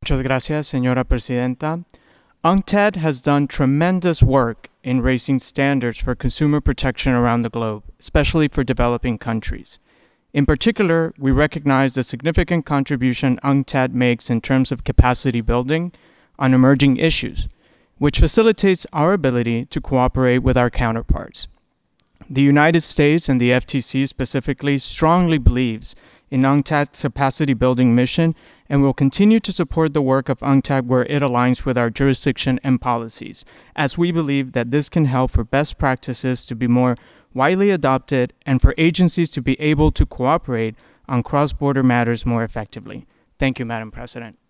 Muchas gracias, Señora Presidenta. UNCTAD has done tremendous work in raising standards for consumer protection around the globe, especially for developing countries. In particular, we recognize the significant contribution UNCTAD makes in terms of capacity building on emerging issues, which facilitates our ability to cooperate with our counterparts. The United States and the FTC specifically strongly believes in UNCTAD's capacity building mission and will continue to support the work of UNCTAD where it aligns with our jurisdiction and policies, as we believe that this can help for best practices to be more widely adopted and for agencies to be able to cooperate on cross-border matters more effectively. Thank you, Madam President.